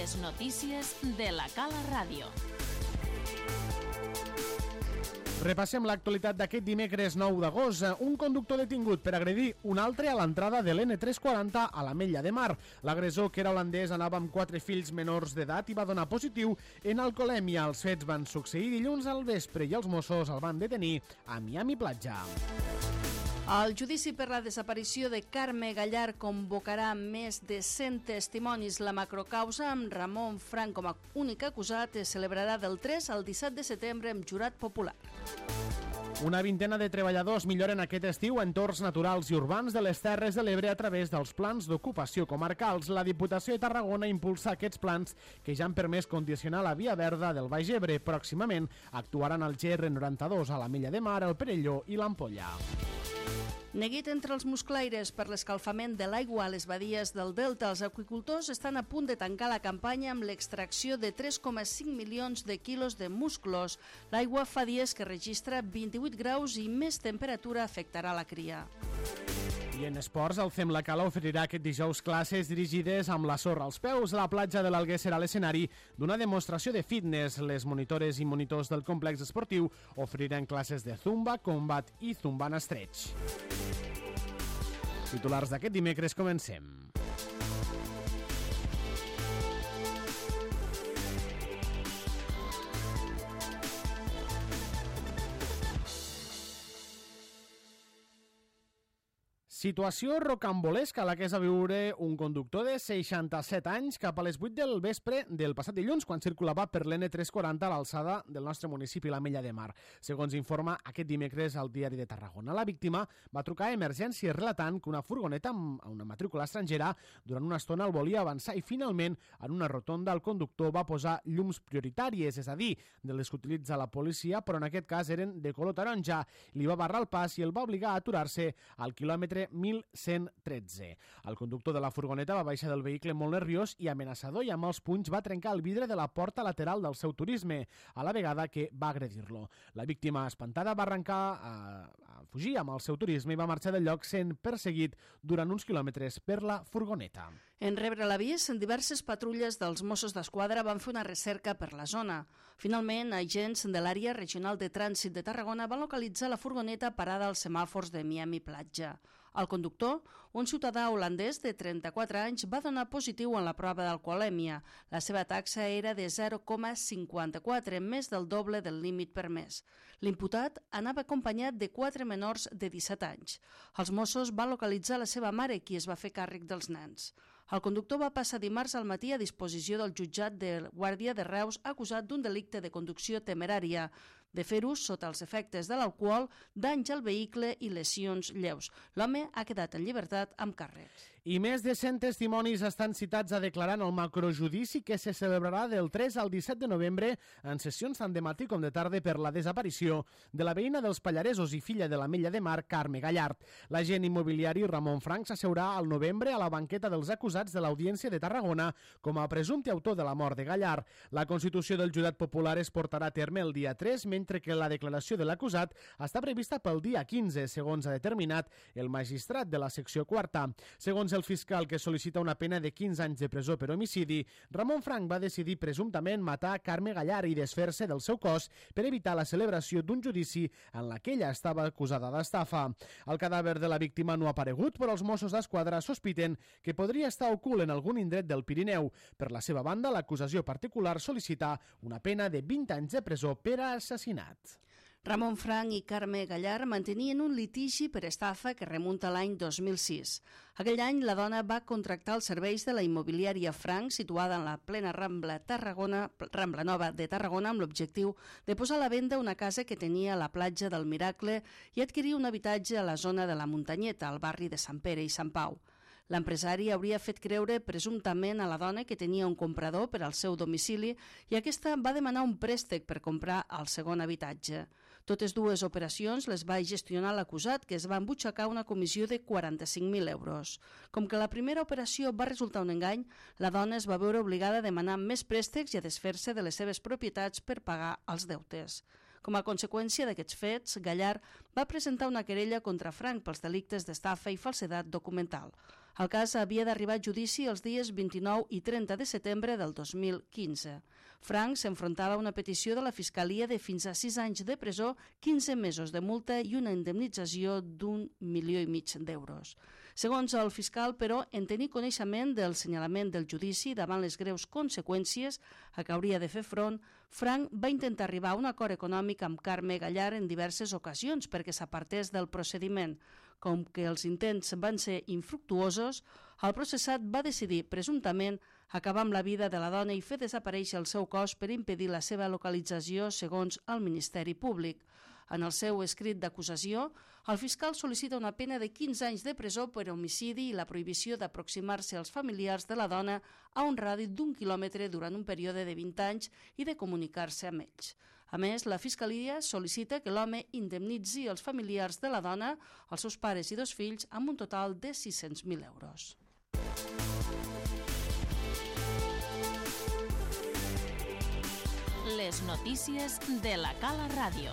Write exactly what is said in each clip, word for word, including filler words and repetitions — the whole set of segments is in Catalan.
Les notícies de la Cala Ràdio. Repassem l'actualitat d'aquest dimecres nou d'agost. Un conductor detingut per agredir un altre a l'entrada de l'N tres quaranta a l'Ametlla de Mar. L'agressor, que era holandès, anava amb quatre fills menors d'edat i va donar positiu en alcoholèmia. Els fets van succeir dilluns al vespre i els Mossos el van detenir a Miami Platja. El judici per la desaparició de Carme Gallar convocarà més de cent testimonis. La macrocausa, amb Ramon Frank com a únic acusat, es celebrarà del tres al disset de setembre amb jurat popular. Una vintena de treballadors milloren aquest estiu entorns naturals i urbans de les Terres de l'Ebre a través dels plans d'ocupació comarcals. La Diputació de Tarragona impulsa aquests plans que ja han permès condicionar la via verda del Baix Ebre. Pròximament actuaran al G R noranta-dos a l'Ametlla de Mar, el Perelló i l'Ampolla. Neguit entre els musclaires per l'escalfament de l'aigua a les badies del Delta, els aqüicultors estan a punt de tancar la campanya amb l'extracció de tres coma cinc milions de quilos de musclos. L'aigua fa dies que registra vint-i-vuit graus i més temperatura afectarà la cria. I en esports, el Fem la Cala oferirà aquest dijous classes dirigides amb la sorra als peus. La platja de l'Alguer serà l'escenari d'una demostració de fitness. Les monitores i monitors del complex esportiu oferiran classes de zumba, combat i zumba en estretch. Titulars d'aquest dimecres, comencem. Situació rocambolesca la que és a viure un conductor de seixanta-set anys cap a les vuit del vespre del passat dilluns, quan circulava per l'N tres quaranta a l'alçada del nostre municipi, l'Ametlla de Mar. Segons informa aquest dimecres al Diari de Tarragona, la víctima va trucar a emergències relatant que una furgoneta amb una matrícula estrangera durant una estona el volia avançar i finalment en una rotonda el conductor va posar llums prioritàries, és a dir, de les que utilitza la policia, però en aquest cas eren de color taronja. Li va barrar el pas i el va obligar a aturar-se al quilòmetre mil cent tretze. El conductor de la furgoneta va baixar del vehicle molt nerviós i amenaçador i amb els punys va trencar el vidre de la porta lateral del seu turisme, a la vegada que va agredir-lo. La víctima, espantada, va arrencar a, a fugir amb el seu turisme i va marxar del lloc sent perseguit durant uns quilòmetres per la furgoneta. En rebre l'avís, diverses patrulles dels Mossos d'Esquadra van fer una recerca per la zona. Finalment, agents de l'àrea regional de trànsit de Tarragona van localitzar la furgoneta parada als semàfors de Miami Platja. El conductor, un ciutadà holandès de trenta-quatre anys, va donar positiu en la prova d'alcoholèmia. La seva taxa era de zero coma cinquanta-quatre, més del doble del límit permès. L'imputat anava acompanyat de quatre menors de disset anys. Els Mossos van localitzar la seva mare, qui es va fer càrrec dels nens. El conductor va passar dimarts al matí a disposició del jutjat de Guàrdia de Reus acusat d'un delicte de conducció temerària, de fer ús sota els efectes de l'alcohol, danys al vehicle i lesions lleus. L'home ha quedat en llibertat amb càrrecs. I més de cent testimonis estan citats a declarar en el macrojudici que se celebrarà del tres al disset de novembre en sessions tant de matí com de tarda per la desaparició de la veïna dels Pallaresos i filla de l'Ametlla de Mar, Carme Gallard. L'agent immobiliari Ramon Frank s'asseurà al novembre a la banqueta dels acusats de l'Audiència de Tarragona com a presumpte autor de la mort de Gallard. La constitució del jurat popular es portarà a terme el dia tres, mentre que la declaració de l'acusat està prevista pel dia quinze, segons ha determinat el magistrat de la secció quarta. Segons el fiscal, que sol·licita una pena de quinze anys de presó per homicidi, Ramon Frank va decidir presumptament matar Carme Gallard i desfer-se del seu cos per evitar la celebració d'un judici en la que ella estava acusada d'estafa. El cadàver de la víctima no ha aparegut, però els Mossos d'Esquadra sospiten que podria estar ocult en algun indret del Pirineu. Per la seva banda, l'acusació particular sol·licita una pena de vint anys de presó per a assassinat. Ramon Frank i Carme Gallard mantenien un litigi per estafa que remunta a l'any dos mil sis. Aquell any, la dona va contractar els serveis de la immobiliària Frank, situada en la plena Rambla, Tarragona, Rambla Nova de Tarragona, amb l'objectiu de posar a la venda una casa que tenia a la platja del Miracle i adquirir un habitatge a la zona de la Muntanyeta, al barri de Sant Pere i Sant Pau. L'empresari hauria fet creure presumptament a la dona que tenia un comprador per al seu domicili i aquesta va demanar un préstec per comprar el segon habitatge. Totes dues operacions les va gestionar l'acusat, que es va embutxacar una comissió de quaranta-cinc mil euros. Com que la primera operació va resultar un engany, la dona es va veure obligada a demanar més préstecs i a desfer-se de les seves propietats per pagar els deutes. Com a conseqüència d'aquests fets, Gallard va presentar una querella contra Frank pels delictes d'estafa i falsedat documental. El cas havia d'arribar a judici els dies vint-i-nou i trenta de setembre del dos mil quinze. Frank s'enfrontava a una petició de la Fiscalia de fins a sis anys de presó, quinze mesos de multa i una indemnització d'un milió i mig d'euros. Segons el fiscal, però, en tenir coneixement del senyalament del judici davant les greus conseqüències a què hauria de fer front, Frank va intentar arribar a un acord econòmic amb Carme Gallar en diverses ocasions perquè s'apartés del procediment. Com que els intents van ser infructuosos, el processat va decidir, presumptament, acabar amb la vida de la dona i fer desaparèixer el seu cos per impedir la seva localització, segons el Ministeri Públic. En el seu escrit d'acusació, el fiscal sol·licita una pena de quinze anys de presó per homicidi i la prohibició d'aproximar-se als familiars de la dona a un radi d'un quilòmetre durant un període de vint anys i de comunicar-se amb ells. A més, la Fiscalia sol·licita que l'home indemnitzi els familiars de la dona, els seus pares i dos fills, amb un total de sis-cents mil euros. Les notícies de la Cala Ràdio.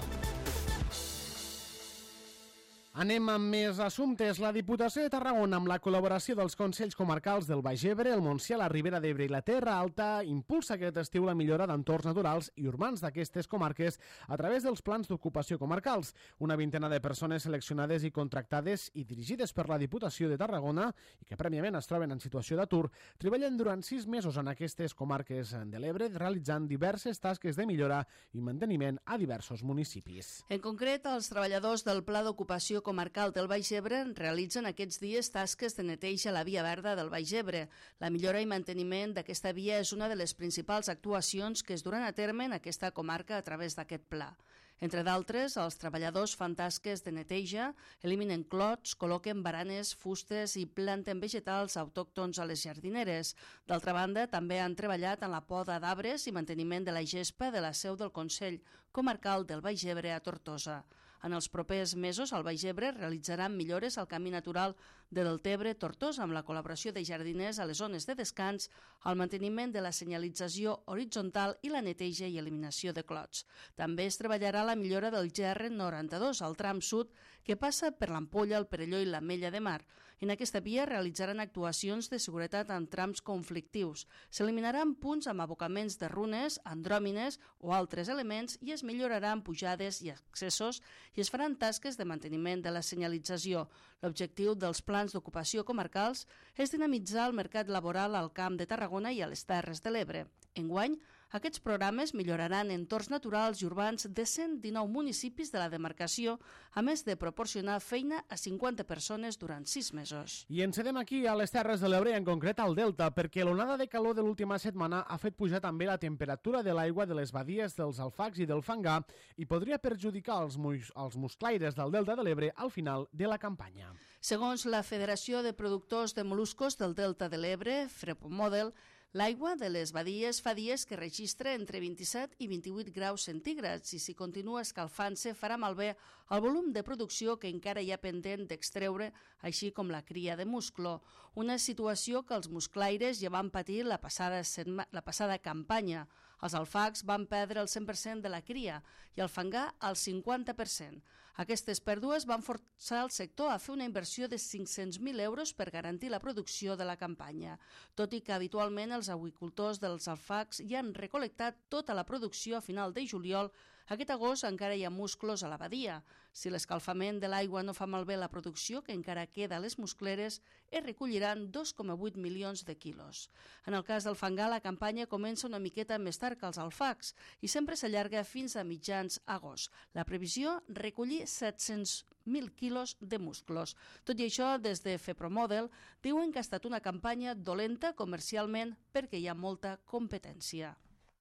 Anem amb més assumptes. La Diputació de Tarragona, amb la col·laboració dels Consells Comarcals del Baix Ebre, el Montsià, la Ribera d'Ebre i la Terra Alta, impulsa aquest estiu la millora d'entorns naturals i urbans d'aquestes comarques a través dels plans d'ocupació comarcals. Una vintena de persones seleccionades i contractades i dirigides per la Diputació de Tarragona i que prèviament es troben en situació d'atur, treballen durant sis mesos en aquestes comarques de l'Ebre, realitzant diverses tasques de millora i manteniment a diversos municipis. En concret, els treballadors del Pla d'Ocupació Comarcal del Baix Ebre realitzen aquests dies tasques de neteja a la via verda del Baix Ebre. La millora i manteniment d'aquesta via és una de les principals actuacions que es duran a terme en aquesta comarca a través d'aquest pla. Entre d'altres, els treballadors fan tasques de neteja, eliminen clots, col·loquen baranes, fustes i planten vegetals autòctons a les jardineres. D'altra banda, també han treballat en la poda d'arbres i manteniment de la gespa de la seu del Consell Comarcal del Baix Ebre a Tortosa. En els propers mesos, el Baix Ebre realitzaran millores al camí natural de Deltebre-Tortosa amb la col·laboració de jardiners a les zones de descans, el manteniment de la senyalització horitzontal i la neteja i eliminació de clots. També es treballarà la millora del G R noranta-dos, al tram sud, que passa per l'Ampolla, el Perelló i l'Ametlla de Mar. En aquesta via realitzaran actuacions de seguretat en trams conflictius. S'eliminaran punts amb abocaments de runes, andròmines o altres elements i es milloraran pujades i accessos i es faran tasques de manteniment de la senyalització. L'objectiu dels plans d'ocupació comarcals és dinamitzar el mercat laboral al Camp de Tarragona i a les Terres de l'Ebre. Enguany, aquests programes milloraran entorns naturals i urbans de cent dinou municipis de la demarcació, a més de proporcionar feina a cinquanta persones durant sis mesos. I ens quedem aquí a les Terres de l'Ebre, en concret al Delta, perquè l'onada de calor de l'última setmana ha fet pujar també la temperatura de l'aigua de les badies dels Alfacs i del Fangar i podria perjudicar els, mus els musclaires del Delta de l'Ebre al final de la campanya. Segons la Federació de Productors de Moluscos del Delta de l'Ebre, Frepomodel, l'aigua de les badies fa dies que registra entre vint-i-set i vint-i-vuit graus centígrads i si continua escalfant-se farà malbé el volum de producció que encara hi ha pendent d'extreure, així com la cria de musclo. Una situació que els musclaires ja van patir la passada, la passada campanya. Els alfacs van perdre el cent per cent de la cria i el fangar el cinquanta per cent. Aquestes pèrdues van forçar el sector a fer una inversió de cinc-cents mil euros per garantir la producció de la campanya. Tot i que habitualment els avicultors dels alfacs ja han recol·lectat tota la producció a final de juliol, aquest agost encara hi ha musclos a la badia. Si l'escalfament de l'aigua no fa malbé la producció que encara queda a les muscleres, es recolliran dos coma vuit milions de quilos. En el cas del fangar, la campanya comença una miqueta més tard que els alfacs i sempre s'allarga fins a mitjans agost. La previsió, recollir set-cents mil quilos de musclos. Tot i això, des de Fepromodel, diuen que ha estat una campanya dolenta comercialment perquè hi ha molta competència.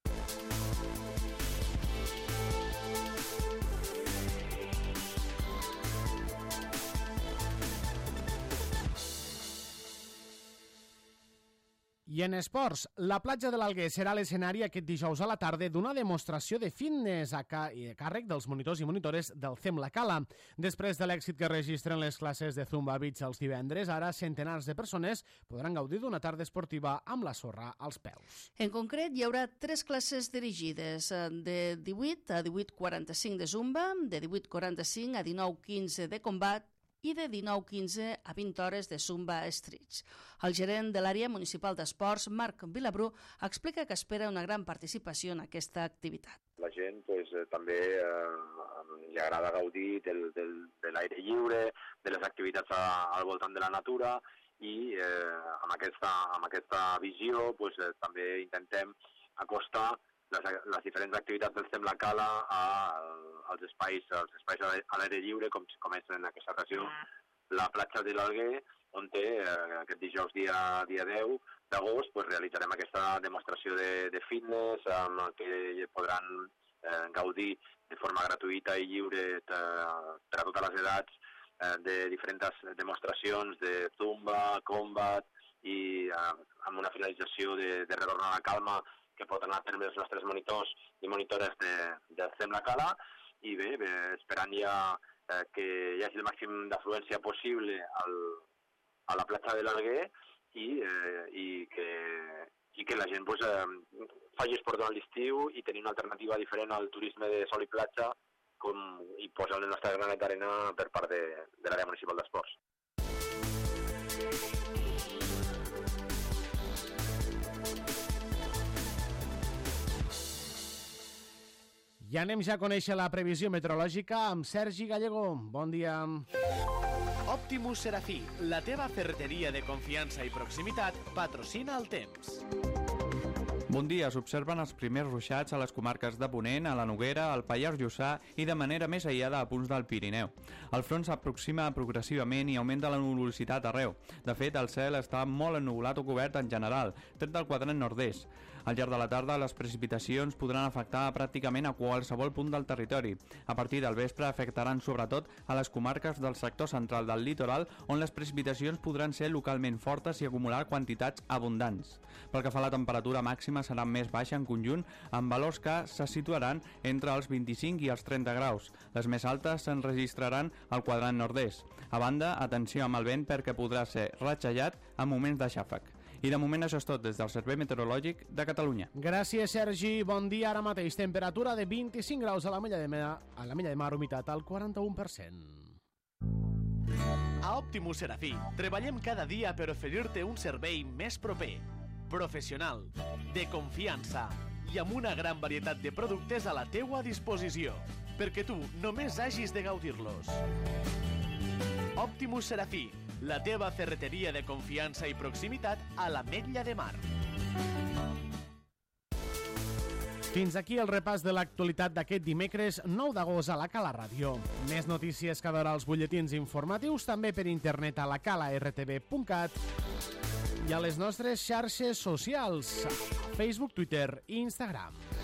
I en esports, la platja de l'Alguer serà l'escenari aquest dijous a la tarda d'una demostració de fitness a càrrec dels monitors i monitores del C E M La Cala. Després de l'èxit que registren les classes de Zumba Beach els divendres, ara centenars de persones podran gaudir d'una tarda esportiva amb la sorra als peus. En concret, hi haurà tres classes dirigides, de divuit a divuit quaranta-cinc de Zumba, de divuit quaranta-cinc a dinou quinze de combat i de dinou quinze a vint hores de Zumba Streets. El gerent de l'àrea municipal d'esports, Marc Vilabrú, explica que espera una gran participació en aquesta activitat. La gent pues, eh, també eh, li agrada gaudir del, del, de l'aire lliure, de les activitats a, al voltant de la natura, i eh, amb, aquesta, amb aquesta visió pues, eh, també intentem acostar les, les diferents activitats del Sembla Cala a, als espais, als espais a l'aire lliure, com, com és en aquesta ocasió la platja de l'Alguer, on té, eh, aquest dijous dia, dia deu d'agost pues, realitzarem aquesta demostració de, de fitness amb què podran eh, gaudir de forma gratuïta i lliure eh, per a totes les edats de diferents demostracions de zumba, combat i eh, amb una finalització de, de retornar a la calma que porten a terme els nostres monitors i monitores de, de Sembla Cala. I bé, bé esperant ja eh, que hi hagi el màxim d'afluència possible al, a la platja de l'Alguer i, eh, i, que, i que la gent pues, eh, faci esport durant l'estiu i tenir una alternativa diferent al turisme de sol i platja com, i posar la nostra granet d'arena per part de, de l'àrea municipal d'esports. I anem ja a conèixer la previsió meteorològica amb Sergi Gallego. Bon dia. Optimus Serafí, la teva ferreteria de confiança i proximitat, patrocina el temps. Bon dia, s'observen els primers ruixats a les comarques de Ponent, a la Noguera, al Pallars Jussà i de manera més aïllada a punts del Pirineu. El front s'aproxima progressivament i augmenta la nuvolositat arreu. De fet, el cel està molt ennuvolat o cobert en general, tret del quadrant nord-est. Al llarg de la tarda, les precipitacions podran afectar pràcticament a qualsevol punt del territori. A partir del vespre afectaran sobretot a les comarques del sector central del litoral, on les precipitacions podran ser localment fortes i acumular quantitats abundants. Pel que fa a la temperatura màxima serà més baixa en conjunt, amb valors que se situaran entre els vint-i-cinc i els trenta graus. Les més altes s'enregistraran al quadrant nord-est. A banda, atenció amb el vent perquè podrà ser ratxallat en moments de xàfec. I de moment això és tot des del Servei Meteorològic de Catalunya. Gràcies, Sergi. Bon dia. Ara mateix temperatura de vint-i-cinc graus a la Mella de Mar, a la Mella de Mar, humitat al quaranta-u per cent. A Optimus Serafí treballem cada dia per oferir-te un servei més proper, professional, de confiança i amb una gran varietat de productes a la teua disposició, perquè tu només hagis de gaudir-los. Optimus Serafí, la teva ferreteria de confiança i proximitat a l'Ametlla de Mar. Fins aquí el repàs de l'actualitat d'aquest dimecres nou d'agost a la Cala Ràdio. Més notícies cada hora als butlletins informatius, també per internet a la cala r t v punt cat i a les nostres xarxes socials, Facebook, Twitter i Instagram.